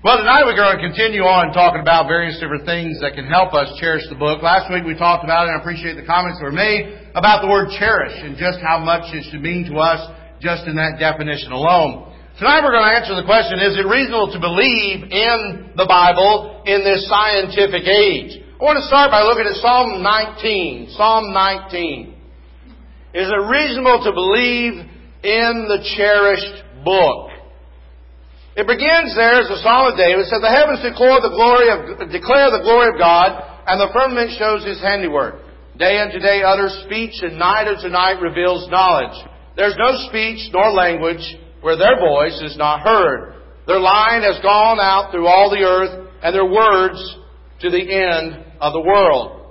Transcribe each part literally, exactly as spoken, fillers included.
Well, tonight we're going to continue on talking about various different things that can help us cherish the book. Last week we talked about, and I appreciate the comments that were made, about the word cherish and just how much it should mean to us just in that definition alone. Tonight we're going to answer the question, is it reasonable to believe in the Bible in this scientific age? I want to start by looking at Psalm nineteen. Psalm nineteen. Is it reasonable to believe in the cherished book? It begins there as a Psalm of David. It says, the heavens declare the glory of, declare the glory of God, and the firmament shows His handiwork. Day unto day utters speech, and night unto night reveals knowledge. There's no speech nor language where their voice is not heard. Their line has gone out through all the earth, and their words to the end of the world.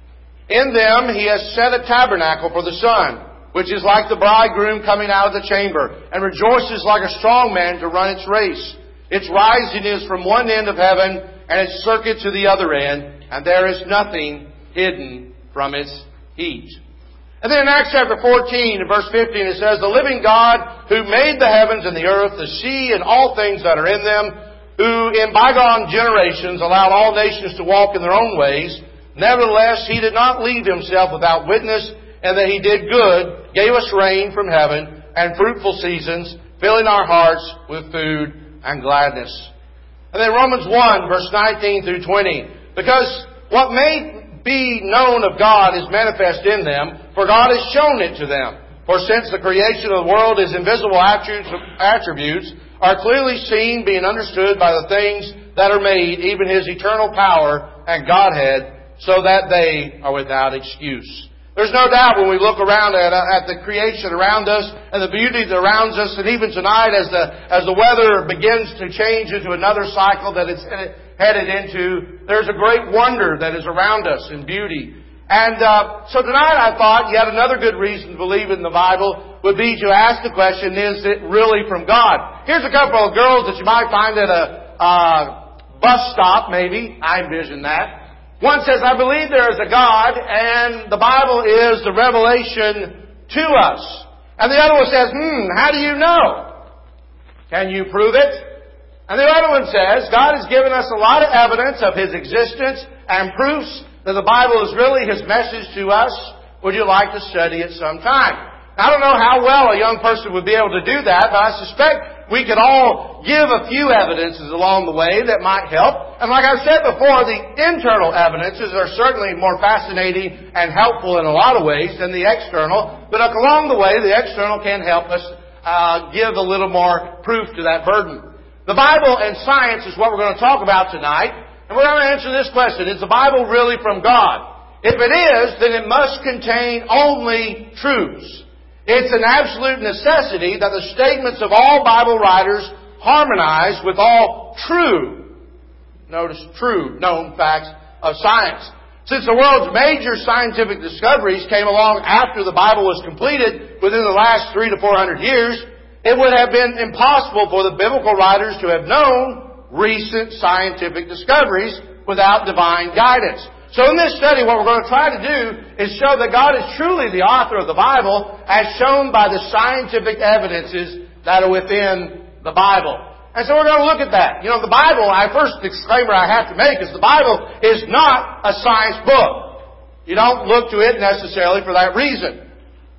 In them He has set a tabernacle for the sun, which is like the bridegroom coming out of the chamber, and rejoices like a strong man to run its race. Its rising is from one end of heaven, and its circuit to the other end, and there is nothing hidden from its heat. And then in Acts chapter fourteen, and verse fifteen, it says, the living God, who made the heavens and the earth, the sea, and all things that are in them, who in bygone generations allowed all nations to walk in their own ways, nevertheless He did not leave Himself without witness, and that He did good, gave us rain from heaven, and fruitful seasons, filling our hearts with food and gladness. And then Romans one, verse nineteen through twenty. Because what may be known of God is manifest in them, for God has shown it to them. For since the creation of the world His invisible attributes are clearly seen, being understood by the things that are made, even His eternal power and Godhead, so that they are without excuse. There's no doubt when we look around at, at the creation around us and the beauty that surrounds us, and even tonight as the as the weather begins to change into another cycle that it's headed into, there's a great wonder that is around us in beauty. And uh, so tonight I thought yet another good reason to believe in the Bible would be to ask the question, is it really from God? Here's a couple of girls that you might find at a uh, bus stop, maybe. I envision that. One says, I believe there is a God, and the Bible is the revelation to us. And the other one says, hmm, how do you know? Can you prove it? And the other one says, God has given us a lot of evidence of His existence and proofs that the Bible is really His message to us. Would you like to study it sometime? I don't know how well a young person would be able to do that, but I suspect we could all give a few evidences along the way that might help. And like I've said before, the internal evidences are certainly more fascinating and helpful in a lot of ways than the external. But along the way, the external can help us uh, give a little more proof to that burden. The Bible and science is what we're going to talk about tonight. And we're going to answer this question. Is the Bible really from God? If it is, then it must contain only truths. It's an absolute necessity that the statements of all Bible writers harmonize with all true, notice true, known facts of science. Since the world's major scientific discoveries came along after the Bible was completed within the last three to four hundred years, it would have been impossible for the biblical writers to have known recent scientific discoveries without divine guidance. So in this study, what we're going to try to do is show that God is truly the author of the Bible, as shown by the scientific evidences that are within the Bible. And so we're going to look at that. You know, the Bible, our first disclaimer I have to make is the Bible is not a science book. You don't look to it necessarily for that reason.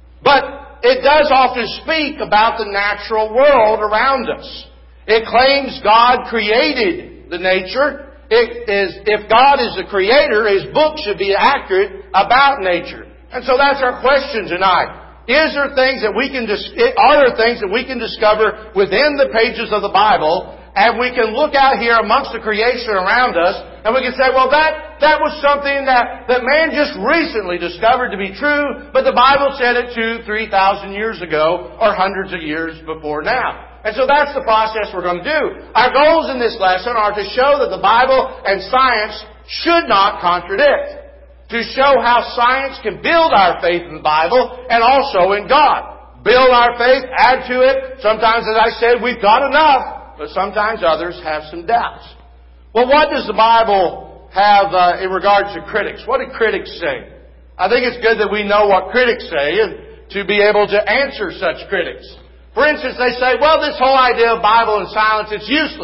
But it does often speak about the natural world around us. It claims God created the nature. It is, if God is the creator, His book should be accurate about nature. And so that's our question tonight. Is there things that we can, are there things that we can discover within the pages of the Bible, and we can look out here amongst the creation around us, and we can say, well, that, that was something that, that man just recently discovered to be true, but the Bible said it two, three thousand years ago, or hundreds of years before now. And so that's the process we're going to do. Our goals in this lesson are to show that the Bible and science should not contradict. To show how science can build our faith in the Bible and also in God. Build our faith, add to it. Sometimes, as I said, we've got enough, but sometimes others have some doubts. Well, what does the Bible have uh, in regards to critics? What do critics say? I think it's good that we know what critics say and to be able to answer such critics. For instance, they say, well, this whole idea of Bible and silence, it's useless.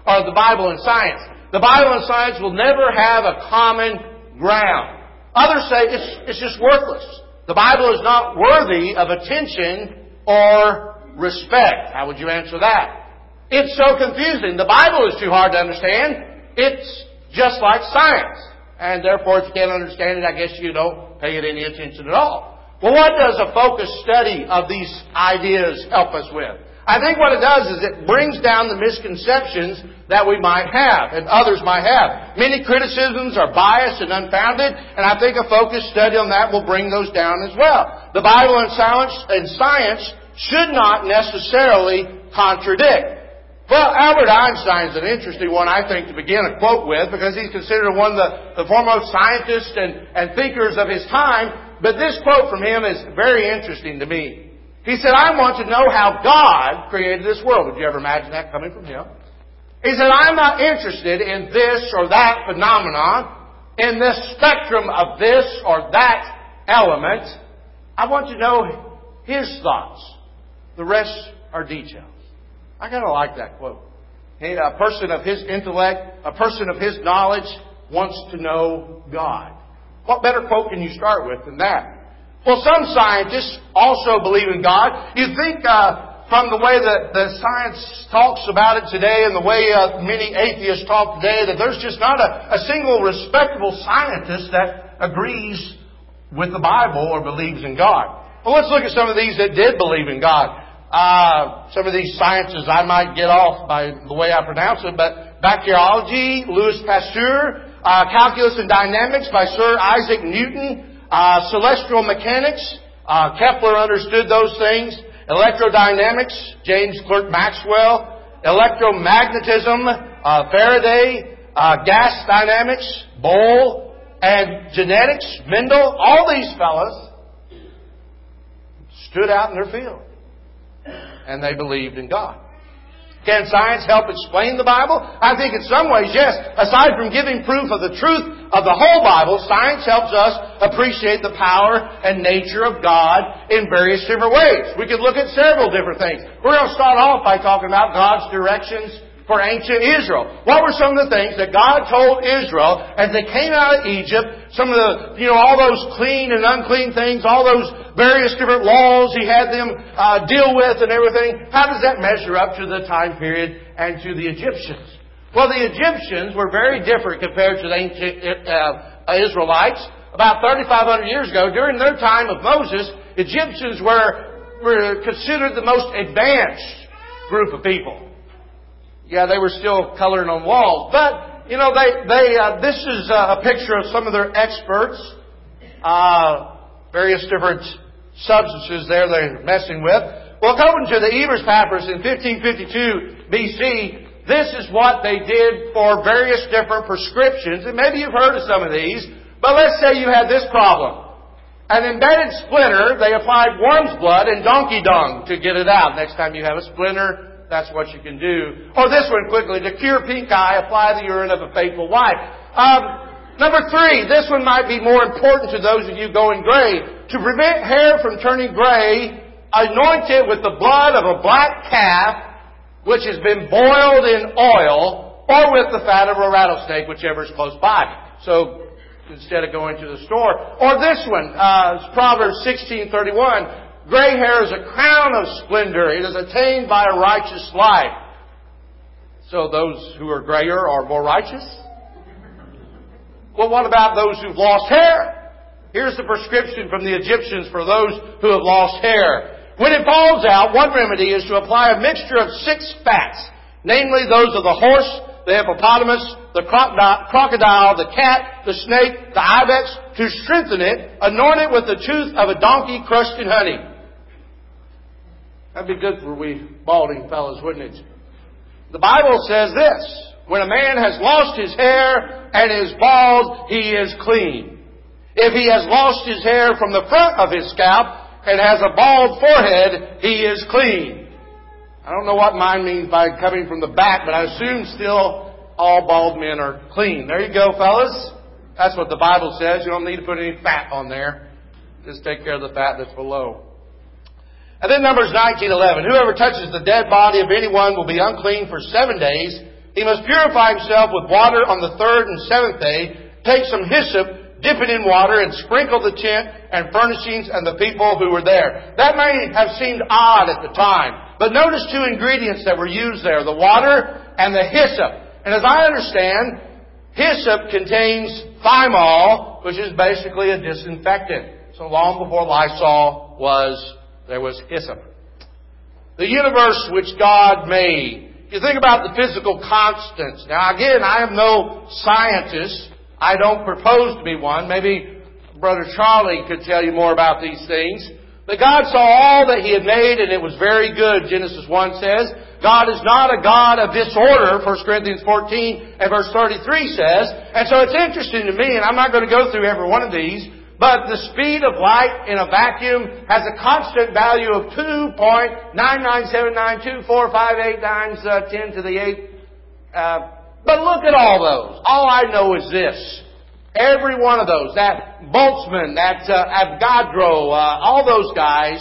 or the Bible and science. The Bible and science will never have a common ground. Others say it's, it's just worthless. The Bible is not worthy of attention or respect. How would you answer that? It's so confusing. The Bible is too hard to understand. It's just like science. And therefore, if you can't understand it, I guess you don't pay it any attention at all. Well, what does a focused study of these ideas help us with? I think what it does is it brings down the misconceptions that we might have and others might have. Many criticisms are biased and unfounded, and I think a focused study on that will bring those down as well. The Bible and science, and science should not necessarily contradict. Well, Albert Einstein is an interesting one, I think, to begin a quote with, because he's considered one of the, the foremost scientists and, and thinkers of his time. But this quote from him is very interesting to me. He said, I want to know how God created this world. Would you ever imagine that coming from him? He said, I'm not interested in this or that phenomenon, in this spectrum of this or that element. I want to know his thoughts. The rest are details. I kind of like that quote. Hey, a person of his intellect, a person of his knowledge wants to know God. What better quote can you start with than that? Well, some scientists also believe in God. You think uh, from the way that the science talks about it today and the way uh, many atheists talk today that there's just not a, a single respectable scientist that agrees with the Bible or believes in God. Well, let's look at some of these that did believe in God. Uh, some of these sciences I might get off by the way I pronounce it, but bacteriology, Louis Pasteur, uh, calculus and dynamics by Sir Isaac Newton, uh, celestial mechanics, uh, Kepler understood those things, electrodynamics, James Clerk Maxwell, electromagnetism, uh, Faraday, uh, gas dynamics, Bohr, and genetics, Mendel. All these fellas stood out in their field. And they believed in God. Can science help explain the Bible? I think in some ways, yes. Aside from giving proof of the truth of the whole Bible, science helps us appreciate the power and nature of God in various different ways. We could look at several different things. We're going to start off by talking about God's directions for ancient Israel. What were some of the things that God told Israel as they came out of Egypt? Some of the, you know, all those clean and unclean things, all those various different laws He had them uh, deal with and everything. How does that measure up to the time period and to the Egyptians? Well, the Egyptians were very different compared to the ancient uh, Israelites. About thirty-five hundred years ago, during their time of Moses, Egyptians were, were considered the most advanced group of people. Yeah, they were still coloring on walls. But, you know, they, they, uh, this is a picture of some of their experts. Uh, various different substances there they're messing with. Well, according to the Ebers Papyrus in fifteen fifty-two B C, this is what they did for various different prescriptions. And maybe you've heard of some of these. But let's say you had this problem. An embedded splinter, they applied worm's blood and donkey dung to get it out. Next time you have a splinter, that's what you can do. Or this one quickly. To cure pink eye, apply the urine of a faithful wife. Um, number three. This one might be more important to those of you going gray. To prevent hair from turning gray, anoint it with the blood of a black calf, which has been boiled in oil, or with the fat of a rattlesnake, whichever is close by. So, instead of going to the store. Or this one. Uh, Proverbs sixteen thirty-one. Gray hair is a crown of splendor. It is attained by a righteous life. So those who are grayer are more righteous? Well, what about those who've lost hair? Here's the prescription from the Egyptians for those who have lost hair. When it falls out, one remedy is to apply a mixture of six fats, namely those of the horse, the hippopotamus, the crocodile, the cat, the snake, the ibex, to strengthen it, anoint it with the tooth of a donkey crushed in honey. That'd be good for we balding fellas, wouldn't it? The Bible says this: when a man has lost his hair and is bald, he is clean. If he has lost his hair from the front of his scalp and has a bald forehead, he is clean. I don't know what mine means by coming from the back, but I assume still all bald men are clean. There you go, fellas. That's what the Bible says. You don't need to put any fat on there. Just take care of the fat that's below. And then Numbers nineteen eleven. Whoever touches the dead body of anyone will be unclean for seven days. He must purify himself with water on the third and seventh day, take some hyssop, dip it in water, and sprinkle the tent and furnishings and the people who were there. That may have seemed odd at the time, but notice two ingredients that were used there, the water and the hyssop. And as I understand, hyssop contains thymol, which is basically a disinfectant. So long before Lysol was, there was hyssop. The universe which God made. You think about the physical constants. Now again, I am no scientist. I don't propose to be one. Maybe Brother Charlie could tell you more about these things. But God saw all that He had made, and it was very good, Genesis one says. God is not a God of disorder, First Corinthians fourteen and verse thirty-three says. And so it's interesting to me, and I'm not going to go through every one of these, but the speed of light in a vacuum has a constant value of two point nine nine seven nine two four five eight times uh, ten to the eighth. Uh, but look at all those. All I know is this. Every one of those, that Boltzmann, that uh, Avogadro, uh, all those guys,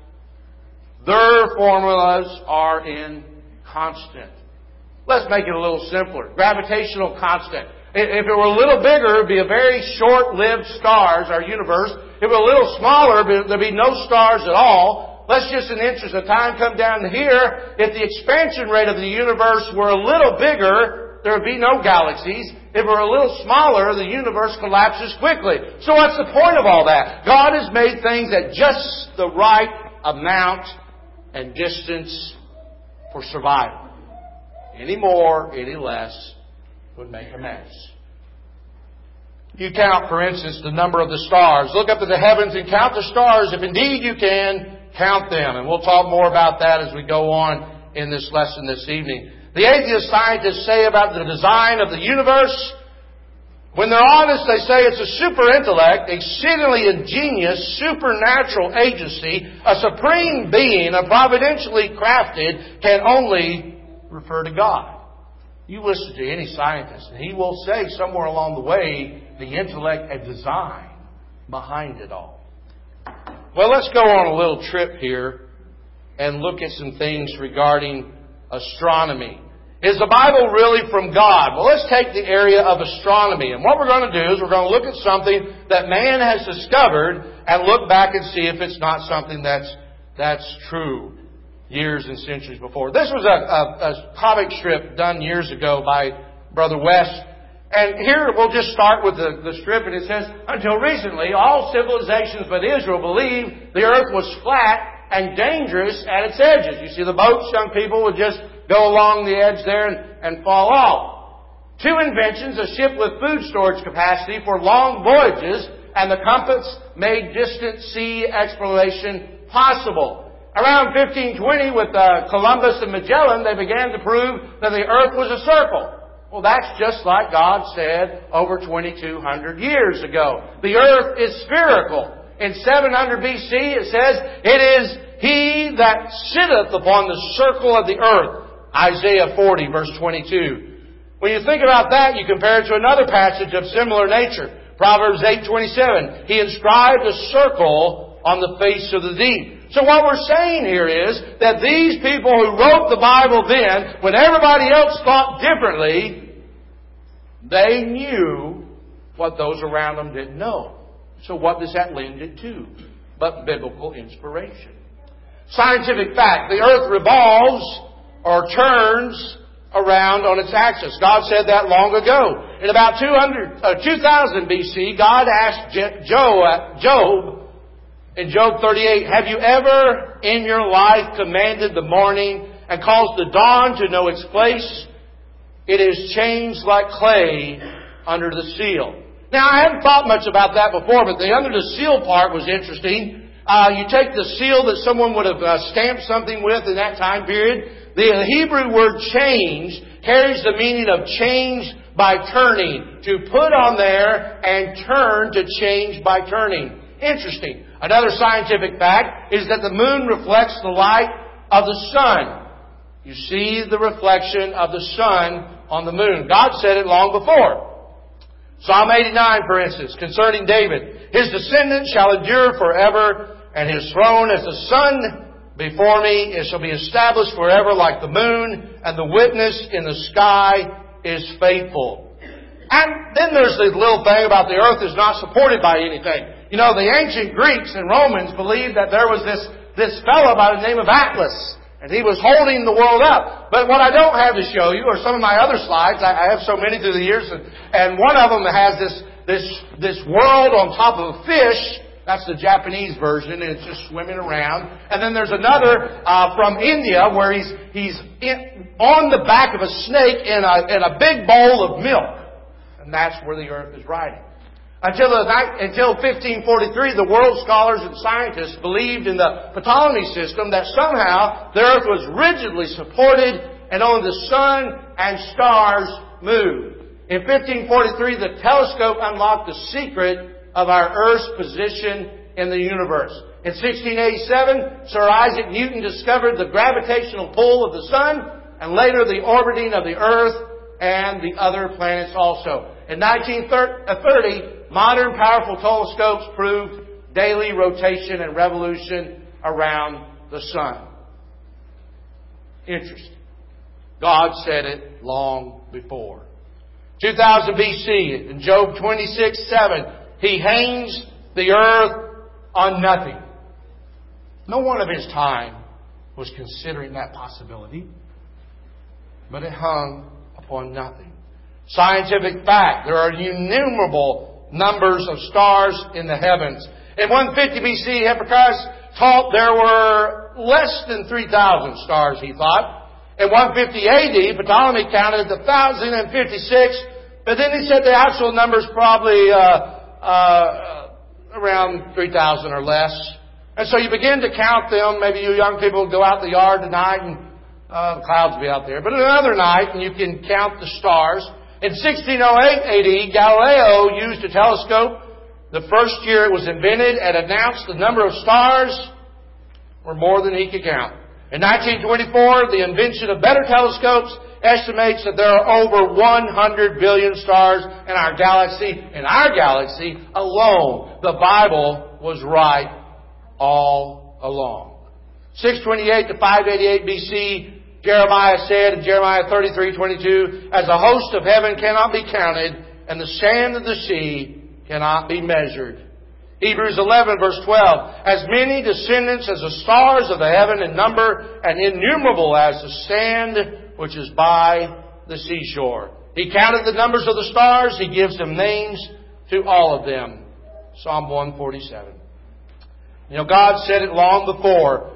their formulas are in constant. Let's make it a little simpler. Gravitational constant. If it were a little bigger, it would be a very short-lived stars, our universe. If it were a little smaller, there would be no stars at all. Let's just, in the interest of time, come down to here. If the expansion rate of the universe were a little bigger, there would be no galaxies. If it were a little smaller, the universe collapses quickly. So what's the point of all that? God has made things at just the right amount and distance for survival. Any more, any less would make a mess. You count, for instance, the number of the stars. Look up at the heavens and count the stars. If indeed you can, count them. And we'll talk more about that as we go on in this lesson this evening. The atheist scientists say about the design of the universe, when they're honest, they say it's a super intellect, exceedingly ingenious, supernatural agency, a supreme being, a providentially crafted, can only refer to God. You listen to any scientist, and he will say somewhere along the way, the intellect and design behind it all. Well, let's go on a little trip here and look at some things regarding astronomy. Is the Bible really from God? Well, let's take the area of astronomy. And what we're going to do is we're going to look at something that man has discovered and look back and see if it's not something that's that's true years and centuries before. This was a, a, a comic strip done years ago by Brother West. And here we'll just start with the, the strip, and it says, until recently, all civilizations but Israel believed the earth was flat and dangerous at its edges. You see the boats, some people would just go along the edge there and, and fall off. Two inventions, a ship with food storage capacity for long voyages, and the compass made distant sea exploration possible. Around fifteen twenty, with uh, Columbus and Magellan, they began to prove that the earth was a circle. Well, that's just like God said over twenty-two hundred years ago. The earth is spherical. In seven hundred B C, it says, it is He that sitteth upon the circle of the earth. Isaiah forty, verse twenty-two. When you think about that, you compare it to another passage of similar nature. Proverbs eight twenty-seven. He inscribed a circle on the face of the deep. So what we're saying here is that these people who wrote the Bible then, when everybody else thought differently, they knew what those around them didn't know. So what does that lend it to? But biblical inspiration. Scientific fact. The earth revolves or turns around on its axis. God said that long ago. In about two hundred, uh, two thousand B C, God asked Je- Job, Job in Job thirty-eight, have you ever in your life commanded the morning and caused the dawn to know its place? It is changed like clay under the seal. Now, I haven't thought much about that before, but the under the seal part was interesting. Uh, you take the seal that someone would have uh, stamped something with in that time period. The Hebrew word change carries the meaning of change by turning. To put on there and turn, to change by turning. Interesting. Another scientific fact is that the moon reflects the light of the sun. You see the reflection of the sun on the moon. God said it long before. Psalm eighty-nine, for instance, concerning David. His descendants shall endure forever, and his throne as the sun before me. It shall be established forever like the moon, and the witness in the sky is faithful. And then there's the little thing about the earth is not supported by anything. You know, the ancient Greeks and Romans believed that there was this, this fellow by the name of Atlas, and he was holding the world up. But what I don't have to show you are some of my other slides. I, I have so many through the years, and, and one of them has this, this, this world on top of a fish. That's the Japanese version, and it's just swimming around. And then there's another uh, from India where he's he's in, on the back of a snake in a in a big bowl of milk, and that's where the earth is riding. Until the until fifteen forty-three, the world scholars and scientists believed in the Ptolemy system that somehow the earth was rigidly supported, and only the sun and stars moved. In fifteen forty-three, the telescope unlocked the secret of our Earth's position in the universe. In sixteen eighty-seven, Sir Isaac Newton discovered the gravitational pull of the sun, and later the orbiting of the Earth and the other planets also. In nineteen thirty, modern powerful telescopes proved daily rotation and revolution around the sun. Interesting. God said it long before. two thousand B C, in Job twenty-six seven, He hangs the earth on nothing. No one of his time was considering that possibility, but it hung upon nothing. Scientific fact, there are innumerable numbers of stars in the heavens. In one fifty B C, Hipparchus taught there were less than three thousand stars, he thought. In one fifty A D, Ptolemy counted one thousand fifty-six, but then he said the actual number's probably uh, Uh, around three thousand or less. And so you begin to count them. Maybe you young people go out in the yard tonight and uh, the clouds will be out there. But another night and you can count the stars. In sixteen oh eight A D, Galileo used a telescope. The first year it was invented and announced the number of stars were more than he could count. In nineteen twenty-four, the invention of better telescopes estimates that there are over one hundred billion stars in our galaxy. In our galaxy alone, the Bible was right all along. six twenty-eight to five eighty-eight B C, Jeremiah said in Jeremiah thirty-three twenty-two, as the host of heaven cannot be counted, and the sand of the sea cannot be measured. Hebrews eleven verse twelve, as many descendants as the stars of the heaven in number, and innumerable as the sand which is by the seashore. He counted the numbers of the stars. He gives them names to all of them. Psalm one forty-seven. You know, God said it long before.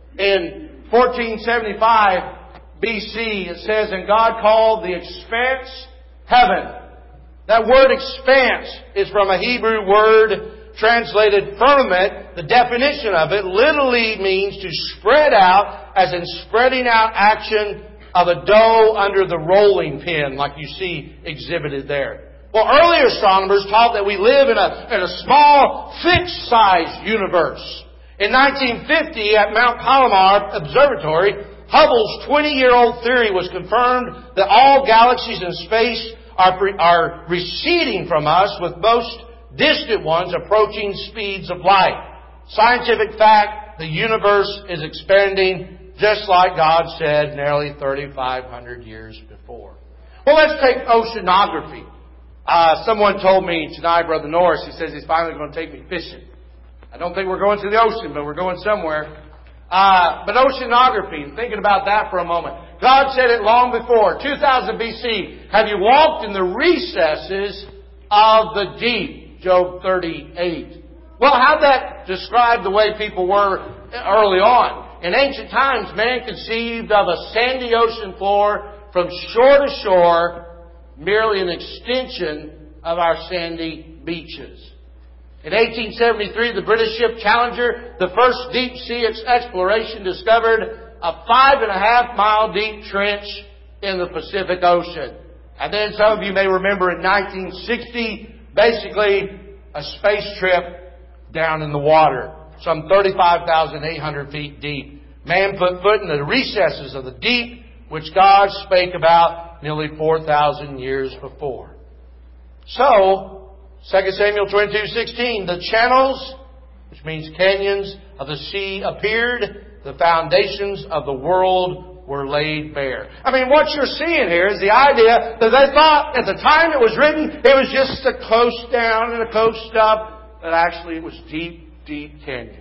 In fourteen seventy-five B C, it says, and God called the expanse heaven. That word expanse is from a Hebrew word translated firmament. The definition of it literally means to spread out, as in spreading out action of a dough under the rolling pin, like you see exhibited there. Well, early astronomers taught that we live in a, in a small, fixed-sized universe. In nineteen fifty, at Mount Palomar Observatory, Hubble's twenty-year-old theory was confirmed that all galaxies in space are, are receding from us, with most distant ones approaching speeds of light. Scientific fact, the universe is expanding just like God said nearly thirty-five hundred years before. Well, let's take oceanography. Uh, someone told me tonight, Brother Norris, he says he's finally going to take me fishing. I don't think we're going to the ocean, but we're going somewhere. Uh, but oceanography, thinking about that for a moment. God said it long before, two thousand B C, have you walked in the recesses of the deep? Job thirty-eight. Well, how'd that describe the way people were early on? In ancient times, man conceived of a sandy ocean floor from shore to shore, merely an extension of our sandy beaches. In eighteen seventy-three, the British ship Challenger, the first deep sea exploration, discovered a five and a half mile deep trench in the Pacific Ocean. And then some of you may remember in nineteen sixty, basically a space trip down in the water, some thirty-five thousand eight hundred feet deep. Man put foot in the recesses of the deep, which God spake about nearly four thousand years before. So, Second Samuel twenty-two sixteen, the channels, which means canyons of the sea, appeared. the foundations of the world were laid bare. I mean, what you're seeing here is the idea that they thought at the time it was written, it was just a coast down and a coast up, that actually it was deep, deep canyons.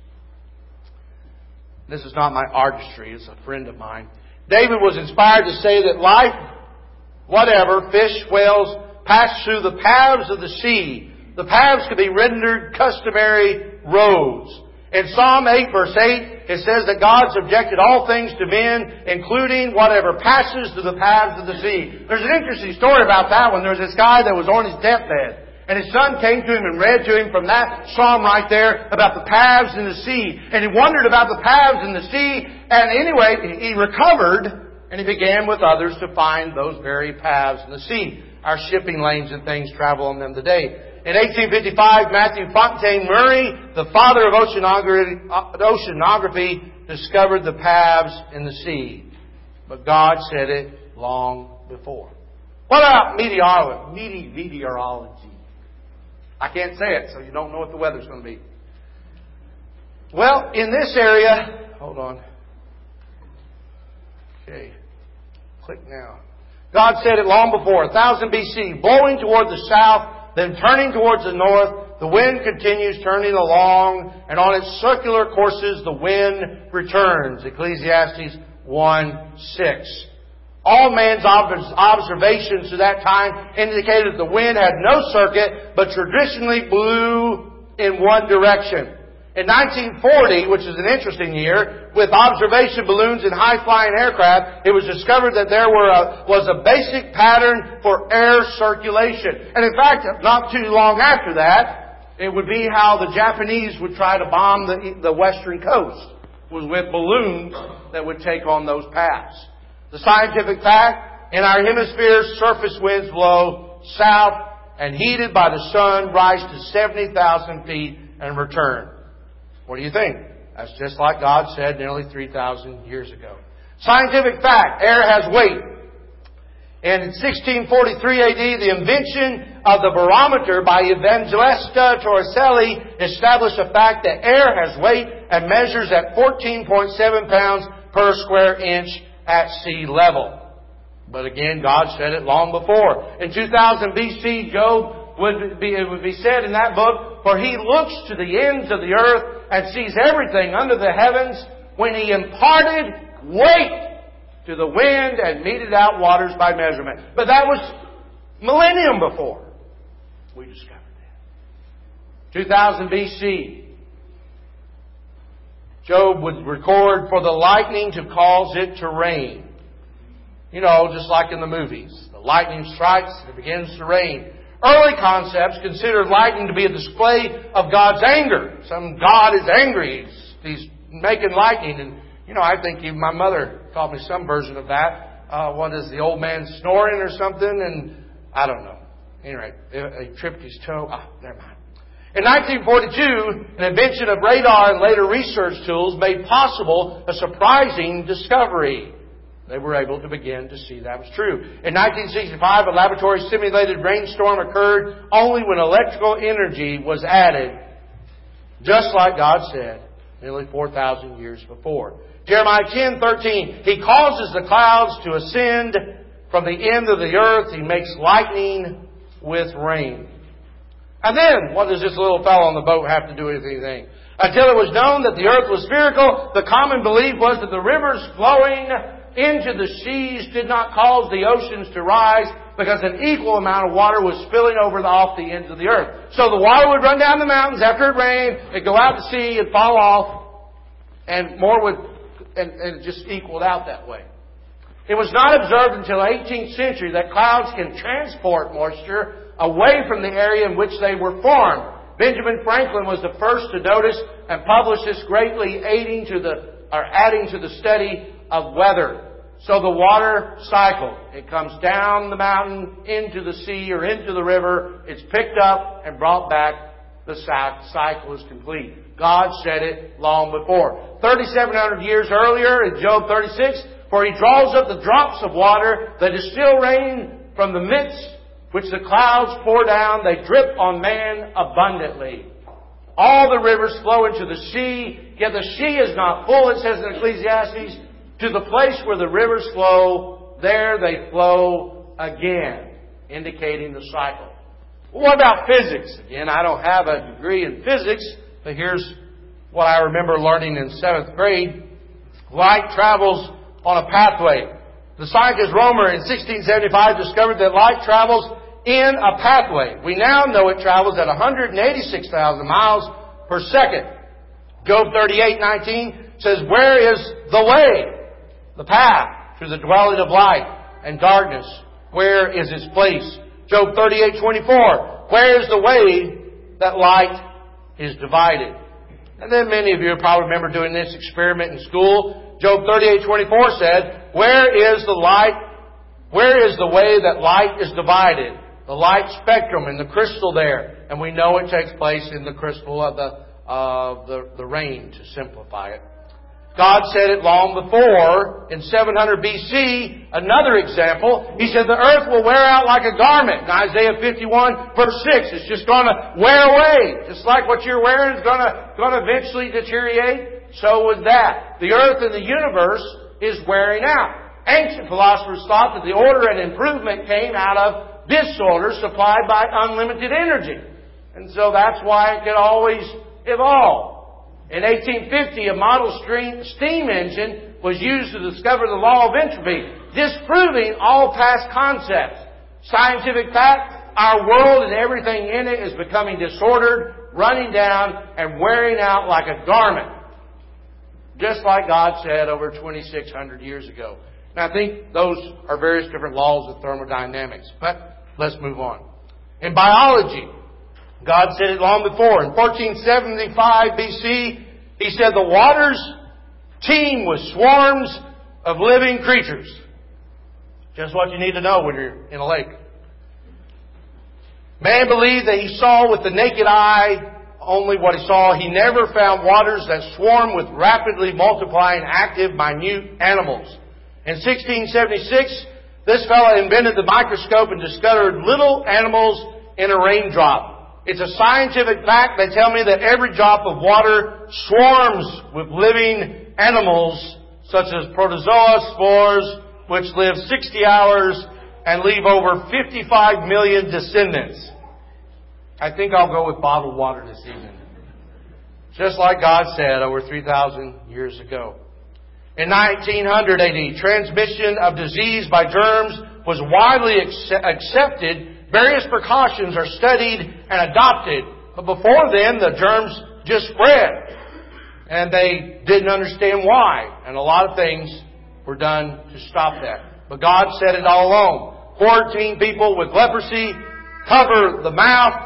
This is not my artistry, it's a friend of mine. David was inspired to say that life, whatever, fish, whales, pass through the paths of the sea. The paths could be rendered customary roads. In Psalm eight, verse eight, it says that God subjected all things to men, including whatever passes through the paths of the sea. There's an interesting story about that one. There was this guy that was on his deathbed. And his son came to him and read to him from that psalm right there about the paths in the sea. And he wondered about the paths in the sea. And anyway, he recovered and he began with others to find those very paths in the sea. Our shipping lanes and things travel on them today. In eighteen fifty-five, Matthew Fontaine Murray, the father of oceanography, oceanography, discovered the paths in the sea. But God said it long before. What about meteorology? Meteorology. I can't say it, so you don't know what the weather's going to be. Well, in this area, hold on. Okay, click now. God said it long before, one thousand B C, blowing toward the south, then turning towards the north, the wind continues turning along, and on its circular courses the wind returns. Ecclesiastes one six. All man's observations to that time indicated that the wind had no circuit, but traditionally blew in one direction. In nineteen forty, which is an interesting year, with observation balloons and high-flying aircraft, it was discovered that there were a, was a basic pattern for air circulation. And in fact, not too long after that, it would be how the Japanese would try to bomb the, the western coast, was with balloons that would take on those paths. The scientific fact, in our hemisphere, surface winds blow south and heated by the sun rise to seventy thousand feet and return. What do you think? That's just like God said nearly three thousand years ago. Scientific fact, air has weight. And in sixteen forty-three A D, the invention of the barometer by Evangelista Torricelli established the fact that air has weight and measures at fourteen point seven pounds per square inch at sea level. But again, God said it long before. In two thousand B C, Job would be, it would be said in that book, for he looks to the ends of the earth and sees everything under the heavens when he imparted weight to the wind and meted out waters by measurement. But that was millennium before we discovered that. two thousand B C, Job would record for the lightning to cause it to rain. You know, just like in the movies. The lightning strikes and it begins to rain. Early concepts considered lightning to be a display of God's anger. Some God is angry. He's, he's making lightning. And, you know, I think even my mother taught me some version of that. Uh, what is the old man snoring or something? And I don't know. Anyway, he tripped his toe. Ah, never mind. In nineteen forty-two, an invention of radar and later research tools made possible a surprising discovery. They were able to begin to see that was true. In nineteen sixty-five, a laboratory-simulated rainstorm occurred only when electrical energy was added, just like God said, nearly four thousand years before. Jeremiah ten thirteen, He causes the clouds to ascend from the end of the earth. He makes lightning with rain. And then, what does this little fellow on the boat have to do with anything? Until it was known that the earth was spherical, the common belief was that the rivers flowing into the seas did not cause the oceans to rise because an equal amount of water was spilling over the, off the ends of the earth. So the water would run down the mountains after it rained, it'd go out to sea and fall off, and more would, and, and it just equaled out that way. It was not observed until the eighteenth century that clouds can transport moisture away from the area in which they were formed. Benjamin Franklin was the first to notice and publish this, greatly aiding to the, or adding to the study of weather. So the water cycle, it comes down the mountain into the sea or into the river, it's picked up and brought back, the cycle is complete. God said it long before. thirty-seven hundred years earlier in Job thirty-six, for He draws up the drops of water that distill rain from the midst which the clouds pour down, they drip on man abundantly. All the rivers flow into the sea, yet the sea is not full, it says in Ecclesiastes. To the place where the rivers flow, there they flow again, indicating the cycle. Well, what about physics? Again, I don't have a degree in physics, but here's what I remember learning in seventh grade. Light travels on a pathway. The scientist Romer in sixteen seventy-five discovered that light travels in a pathway. We now know it travels at one hundred eighty-six thousand miles per second. Job thirty-eight nineteen says, where is the way? The path through the dwelling of light and darkness. Where is its place? Job thirty-eight twenty-four. Where is the way that light is divided? And then many of you probably remember doing this experiment in school. Job thirty-eight twenty-four said, where is the light, where is the way that light is divided? The light spectrum in the crystal there. And we know it takes place in the crystal of the, of the, the rain, to simplify it. God said it long before. In seven hundred B C, another example, He said the earth will wear out like a garment. In Isaiah fifty-one verse six, it's just going to wear away. Just like what you're wearing is going to, going to eventually deteriorate, so was that. The earth and the universe is wearing out. Ancient philosophers thought that the order and improvement came out of disorder supplied by unlimited energy. And so that's why it could always evolve. In eighteen fifty, a model steam engine was used to discover the law of entropy, disproving all past concepts. Scientific fact, our world and everything in it is becoming disordered, running down, and wearing out like a garment. Just like God said over twenty-six hundred years ago. And I think those are various different laws of thermodynamics. But let's move on. In biology, God said it long before. In fourteen seventy-five B C, He said the waters teem with swarms of living creatures. Just what you need to know when you're in a lake. Man believed that he saw with the naked eye only what he saw. He never found waters that swarm with rapidly multiplying active, minute animals. In sixteen seventy-six, this fellow invented the microscope and discovered little animals in a raindrop. It's a scientific fact. They tell me that every drop of water swarms with living animals such as protozoa spores, which live sixty hours and leave over fifty-five million descendants. I think I'll go with bottled water this evening. Just like God said over three thousand years ago. In nineteen hundred A D, transmission of disease by germs was widely accepted. Various precautions are studied and adopted. But before then, the germs just spread. And they didn't understand why. And a lot of things were done to stop that. But God said it all along. Quarantine people with leprosy, cover the mouth.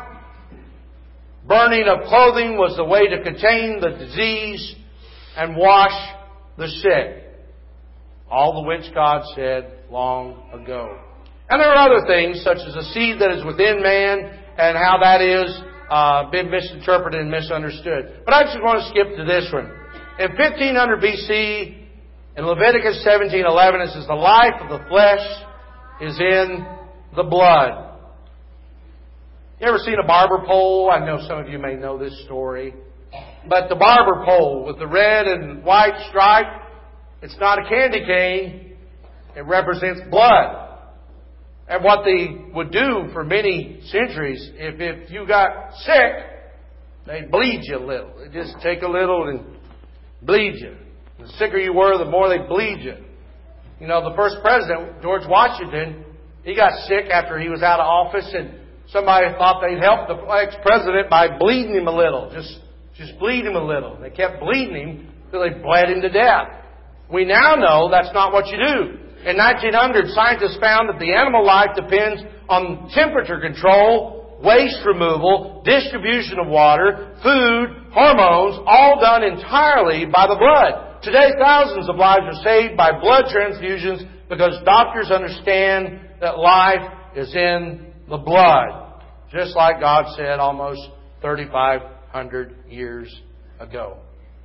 Burning of clothing was the way to contain the disease, and wash the sick. All the which God said long ago. And there are other things, such as the seed that is within man, and how that is uh, been misinterpreted and misunderstood. But I just want to skip to this one. In fifteen hundred B C, in Leviticus seventeen eleven, it says, the life of the flesh is in the blood. You ever seen a barber pole? I know some of you may know this story. But the barber pole with the red and white stripe, it's not a candy cane. It represents blood. And what they would do for many centuries, if, if you got sick, they'd bleed you a little. They'd just take a little and bleed you. The sicker you were, the more they'd bleed you. You know, the first president, George Washington, he got sick after he was out of office, and somebody thought they'd help the ex-president by bleeding him a little. Just, just bleed him a little. They kept bleeding him until they bled him to death. We now know that's not what you do. In nineteen hundred, scientists found that the animal life depends on temperature control, waste removal, distribution of water, food, hormones, all done entirely by the blood. Today, thousands of lives are saved by blood transfusions because doctors understand that life is in the blood. Just like God said almost thirty-five hundred years ago.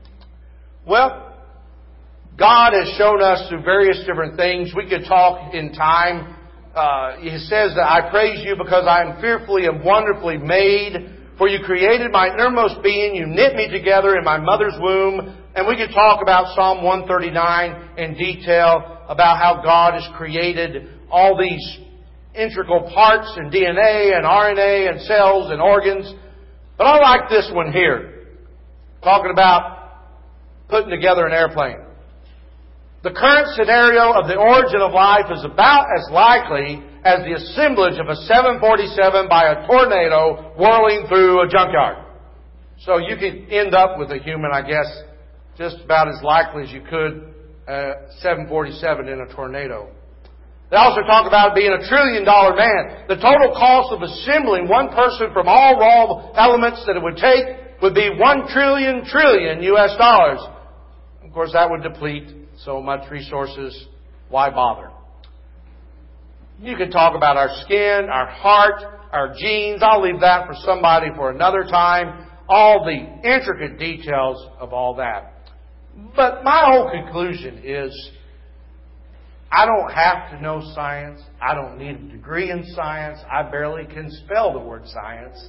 Well, God has shown us through various different things. We could talk in time. Uh, he says that I praise you because I am fearfully and wonderfully made. For you created my innermost being. You knit me together in my mother's womb. And we could talk about Psalm one thirty-nine in detail about how God has created all these integral parts and D N A and R N A and cells and organs. But I like this one here, talking about putting together an airplane. The current scenario of the origin of life is about as likely as the assemblage of a seven forty-seven by a tornado whirling through a junkyard. So you could end up with a human, I guess, just about as likely as you could a seven forty-seven in a tornado. They also talk about being a trillion dollar man. The total cost of assembling one person from all raw elements that it would take would be one trillion trillion U S dollars. Of course, that would deplete so much resources. Why bother? You could talk about our skin, our heart, our genes. I'll leave that for somebody for another time. All the intricate details of all that. But my whole conclusion is, I don't have to know science. I don't need a degree in science. I barely can spell the word science.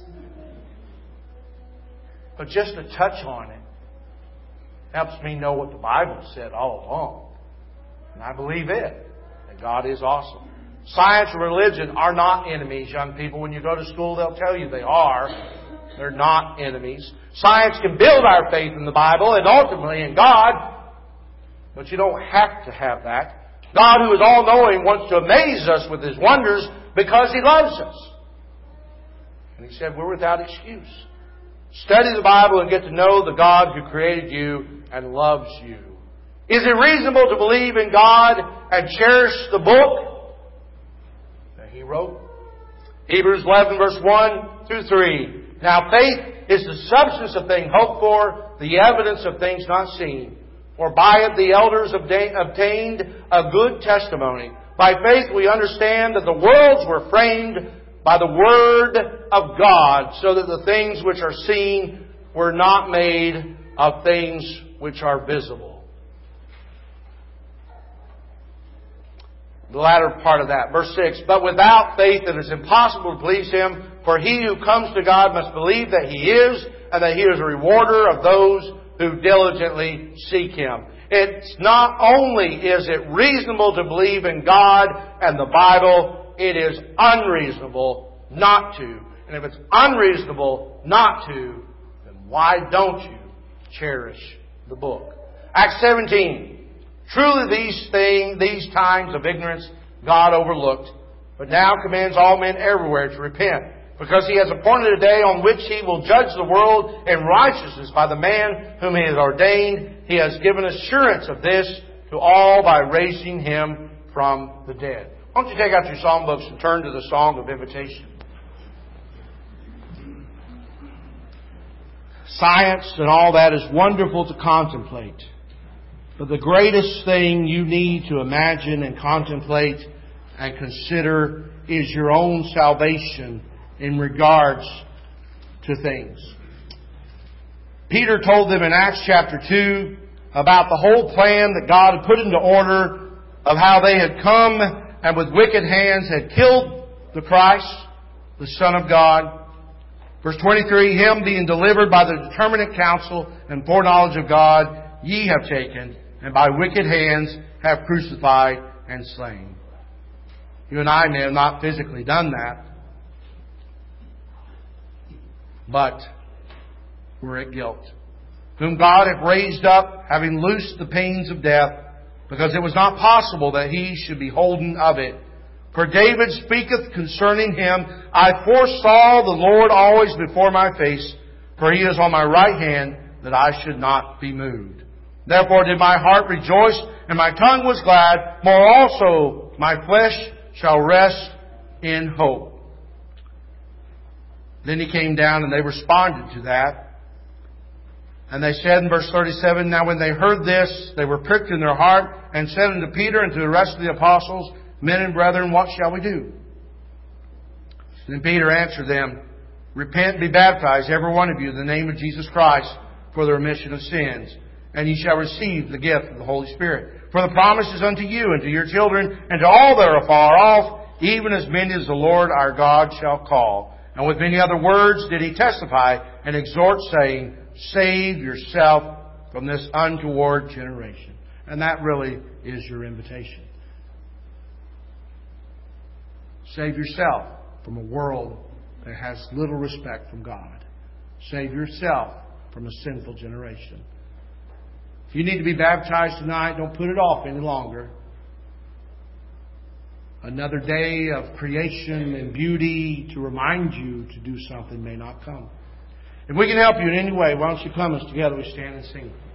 But just to touch on it helps me know what the Bible said all along. And I believe it, that God is awesome. Science and religion are not enemies, young people. When you go to school, they'll tell you they are. They're not enemies. Science can build our faith in the Bible and ultimately in God. But you don't have to have that. God, who is all-knowing, wants to amaze us with His wonders because He loves us. And He said, we're without excuse. Study the Bible and get to know the God who created you and loves you. Is it reasonable to believe in God and cherish the book that He wrote? Hebrews eleven, verse one through three. Now faith is the substance of things hoped for, the evidence of things not seen. For by it the elders obtained a good testimony. By faith we understand that the worlds were framed by the Word of God, so that the things which are seen were not made of things which are visible. The latter part of that, verse six. But without faith it is impossible to please Him, for he who comes to God must believe that He is, and that He is a rewarder of those who diligently seek Him. It's not only is it reasonable to believe in God and the Bible, it is unreasonable not to. And if it's unreasonable not to, then why don't you cherish the book? Acts seventeen. Truly these things, these times of ignorance God overlooked, but now commands all men everywhere to repent, because He has appointed a day on which He will judge the world in righteousness by the man whom He has ordained. He has given assurance of this to all by raising Him from the dead. Why don't you take out your song books and turn to the Song of Invitation. Science and all that is wonderful to contemplate. But the greatest thing you need to imagine and contemplate and consider is your own salvation in regards to things. Peter told them in Acts chapter two about the whole plan that God had put into order of how they had come and with wicked hands had killed the Christ, the Son of God. Verse twenty-three, Him being delivered by the determinate counsel and foreknowledge of God, ye have taken, and by wicked hands have crucified and slain. You and I may have not physically done that, but we're at guilt. Whom God hath raised up, having loosed the pains of death, because it was not possible that He should be holden of it. For David speaketh concerning Him, I foresaw the Lord always before my face, for He is on my right hand, that I should not be moved. Therefore did my heart rejoice, and my tongue was glad. More also my flesh shall rest in hope. Then He came down and they responded to that. And they said in verse thirty-seven, Now when they heard this, they were pricked in their heart, and said unto Peter and to the rest of the apostles, Men and brethren, what shall we do? Then Peter answered them, Repent and be baptized, every one of you, in the name of Jesus Christ, for the remission of sins. And ye shall receive the gift of the Holy Spirit. For the promise is unto you and to your children and to all that are afar off, even as many as the Lord our God shall call. And with many other words did he testify and exhort, saying, save yourself from this untoward generation. And that really is your invitation. Save yourself from a world that has little respect from God. Save yourself from a sinful generation. If you need to be baptized tonight, don't put it off any longer. Another day of creation and beauty to remind you to do something may not come. If we can help you in any way, why don't you come as together we stand and sing.